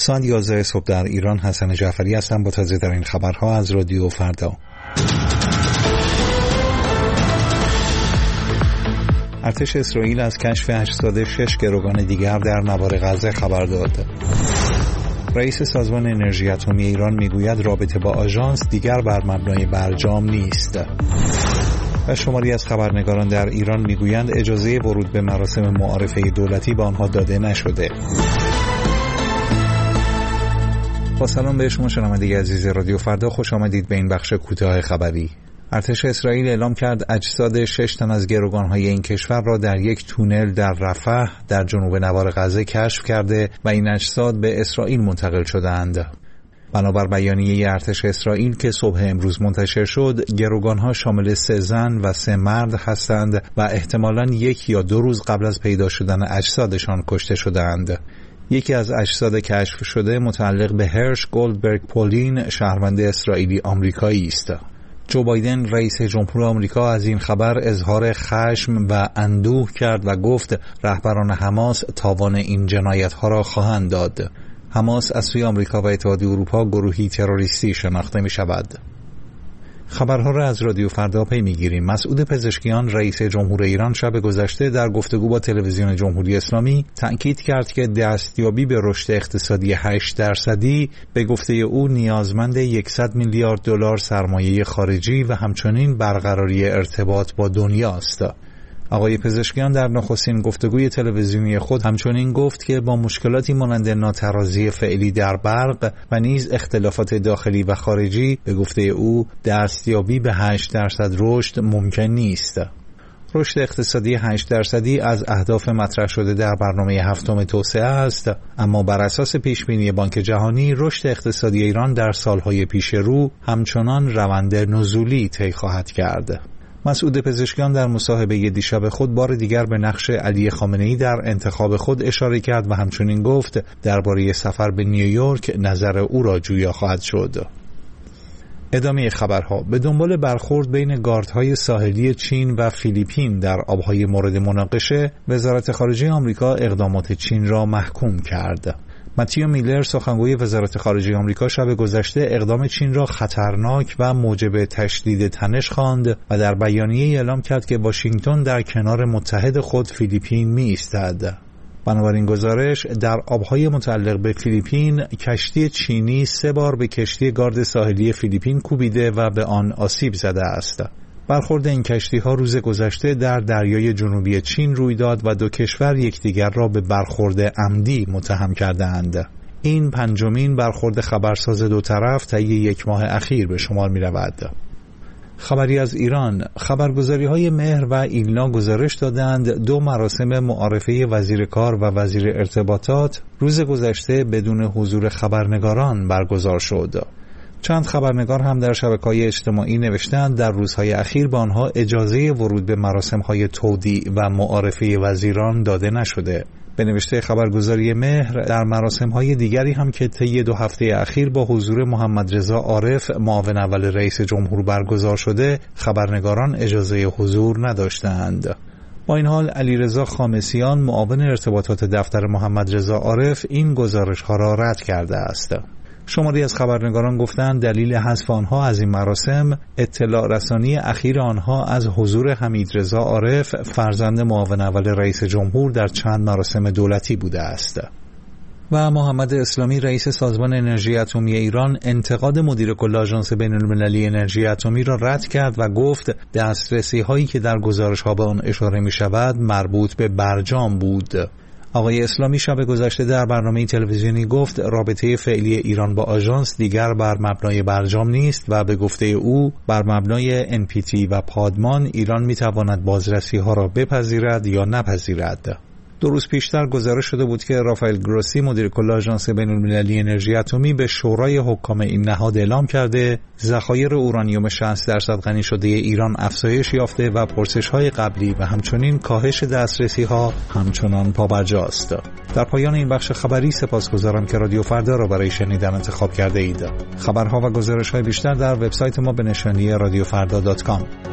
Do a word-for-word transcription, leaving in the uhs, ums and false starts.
ساعت یازده صبح در ایران. حسن جعفری هستم با تازه ترین خبرها از رادیو فردا. ارتش اسرائیل از کشف اجساد شش گروگان دیگر در نوار غزه خبر داد. رئیس سازمان انرژی اتمی ایران میگوید رابطه با آژانس دیگر بر مبنای برجام نیست. و شماری از خبرنگاران در ایران میگویند اجازه ورود به مراسم معارفه دولتی به آنها داده نشده. با سلام به شما شنوندگان عزیز رادیو فردا، خوش آمدید به این بخش کوتاه خبری. ارتش اسرائیل اعلام کرد اجساد شش تن از گروگان‌های این کشور را در یک تونل در رفح در جنوب نوار غزه کشف کرده و این اجساد به اسرائیل منتقل شدند. بنابر بیانیه ارتش اسرائیل که صبح امروز منتشر شد، گروگان‌ها شامل سه زن و سه مرد هستند و احتمالاً یک یا دو روز قبل از پیدا شدن اجسادشان کشته شدند. یکی از اجساد کشف شده متعلق به هرش گولدبرگ پولین، شهروند اسرائیلی آمریکایی است. جو بایدن رئیس جمهور آمریکا از این خبر اظهار خشم و اندوه کرد و گفت رهبران حماس تاوان این جنایت‌ها را خواهند داد. حماس از سوی آمریکا و اتحادیه اروپا گروهی تروریستی شناخته می شود. خبرها را از رادیو فردا پی میگیریم. مسعود پزشکیان رئیس جمهور ایران شب گذشته در گفتگو با تلویزیون جمهوری اسلامی تأکید کرد که دستیابی به رشد اقتصادی هشت درصدی به گفته او نیازمند صد میلیارد دلار سرمایه خارجی و همچنین برقراری ارتباط با دنیا است. آقای پزشکیان در نخستین گفتگوی تلویزیونی خود همچنین گفت که با مشکلاتی مانند ناترازی فعلی در برق و نیز اختلافات داخلی و خارجی به گفته او دستیابی به هشت درصد رشد ممکن نیست. رشد اقتصادی هشت درصدی از اهداف مطرح شده در برنامه هفتم توسعه است، اما بر اساس پیشبینی بانک جهانی رشد اقتصادی ایران در سالهای پیش رو همچنان روند نزولی طی خواهد کرد. مسعود پزشکیان در مصاحبه دیشب خود بار دیگر به نقش علی خامنه‌ای در انتخاب خود اشاره کرد و همچنین گفت درباره سفر به نیویورک نظر او را جویا خواهد شد. ادامه خبرها. به دنبال برخورد بین گاردهای ساحلی چین و فیلیپین در آبهای مورد مناقشه، وزارت خارجه آمریکا اقدامات چین را محکوم کرد. متیو میلر سخنگوی وزارت خارجه آمریکا شب گذشته اقدام چین را خطرناک و موجب تشدید تنش خواند و در بیانیه اعلام کرد که واشنگتن در کنار متحد خود فیلیپین می ایستد. بنابراین گزارش در آبهای متعلق به فیلیپین کشتی چینی سه بار به کشتی گارد ساحلی فیلیپین کوبیده و به آن آسیب زده است. برخورد این کشتی‌ها روز گذشته در دریای جنوبی چین روی داد و دو کشور یکدیگر را به برخورد عمدی متهم کردند. این پنجمین برخورد خبرساز دو طرف طی یک ماه اخیر به شمار می‌رود. خبری از ایران. خبرگزاری‌های مهر و ایلنا گزارش دادند دو مراسم معارفه وزیر کار و وزیر ارتباطات روز گذشته بدون حضور خبرنگاران برگزار شد. چند خبرنگار هم در شبکه‌های اجتماعی نوشتند در روزهای اخیر به آنها اجازه ورود به مراسم‌های تودیع و معارفه وزیران داده نشده. به نوشته خبرگزاری مهر، در مراسم‌های دیگری هم که طی دو هفته اخیر با حضور محمد رضا عارف معاون اول رئیس جمهور برگزار شده، خبرنگاران اجازه حضور نداشتند. با این حال علیرضا خامسیان معاون ارتباطات دفتر محمد رضا عارف این گزارش‌ها را رد کرده است. شماری از خبرنگاران گفتند دلیل حذف آنها از این مراسم اطلاع رسانی اخیر آنها از حضور حمیدرضا عارف فرزند معاون اول رئیس جمهور در چند مراسم دولتی بوده است. و محمد اسلامی رئیس سازمان انرژی اتمی ایران انتقاد مدیر کل آژانس بین‌المللی انرژی اتمی را رد کرد و گفت دسترسی هایی که در گزارش ها به آن اشاره می شود مربوط به برجام بود. آقای اسلامی شب گذشته در برنامه تلویزیونی گفت رابطه فعلی ایران با آژانس دیگر بر مبنای برجام نیست و به گفته او بر مبنای ان پی تی و پادمان ایران میتواند بازرسی ها را بپذیرد یا نپذیرد. دو روز پیشتر گزارش شده بود که رافائل گروسی مدیر کل آژانس بین‌المللی انرژی اتمی به شورای حکام این نهاد اعلام کرده ذخایر اورانیوم شصت درصد غنی شده ایران افزایش یافته و پرسش‌های قبلی و همچنین کاهش دسترسی‌ها همچنان پابرجاست. در پایان این بخش خبری سپاسگزارم که رادیو فردا را برای شنیدن انتخاب کرده اید. خبرها و گزارش‌های بیشتر در وبسایت ما به نشانی رادیو فردا دات کام.